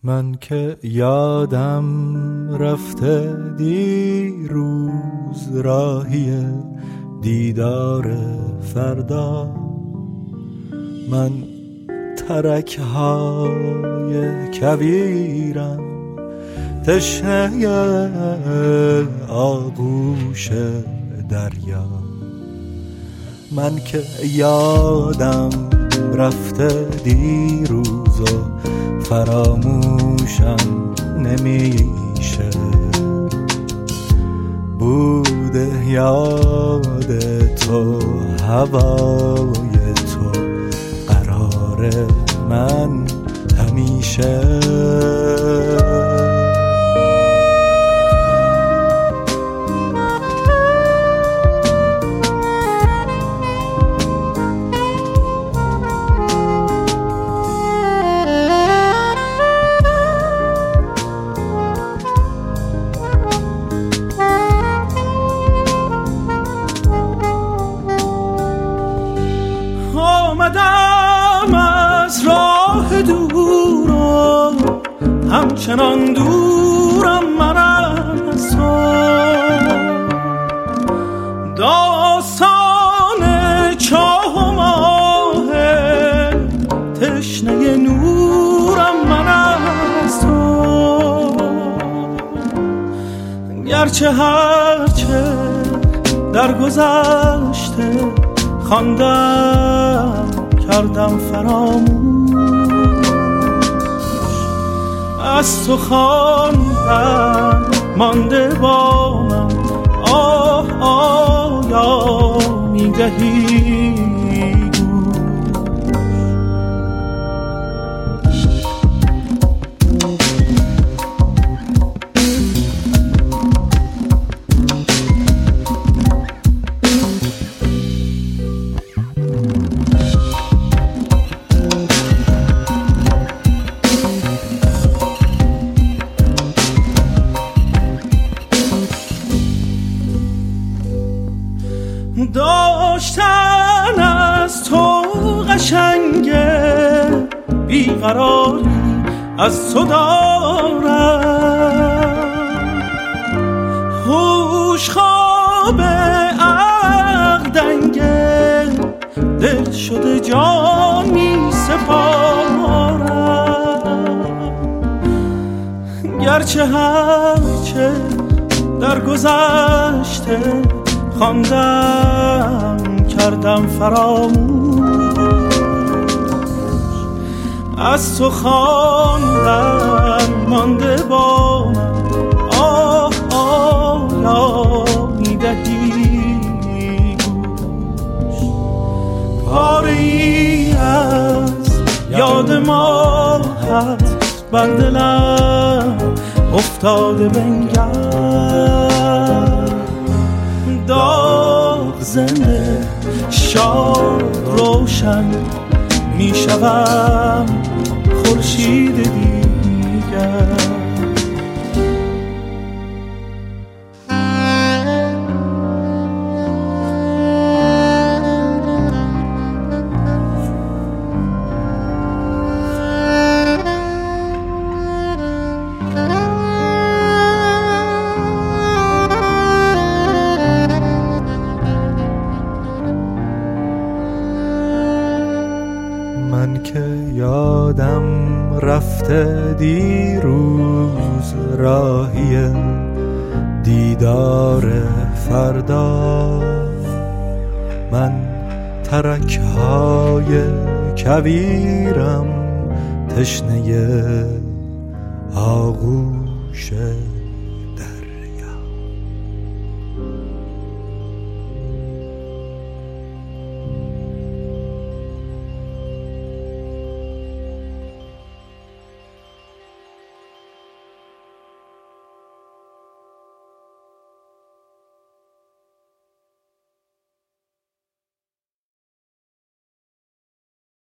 من که یادم رفته دیروز راهی دیدار فردا، من ترک های کبیرم تشنه آغوش دریا. من که یادم رفته دیروز و فراموشم نمیشه، بوده یاد تو هوای تو قرار من همیشه. آمدم از راه دور و همچنان دورم من از تو، داستان چاه و ماه تشنه نورم من از تو. گرچه هرچه در گذشته خواندم کردم فراموش، از تو خواندم مانده با من آه آیا میدهی داشتن از تو قشنگه، بیقراری از تو دارم، هوش خواب عقل دنگه، دل شده جان می سپارم. گرچه هرچه در گذشته خواندم کردم فراموش، از تو خواندم مانده با من آه آیا میدهی گوش. پاره ای از یاد ماهت بر دلم افتاده بنگر، داغ زنده شاد روشن می شوم خورشید دیگر. من که یادم رفته دیروز راهی دیدار فردا، من ترک های کبیرم تشنه آغوش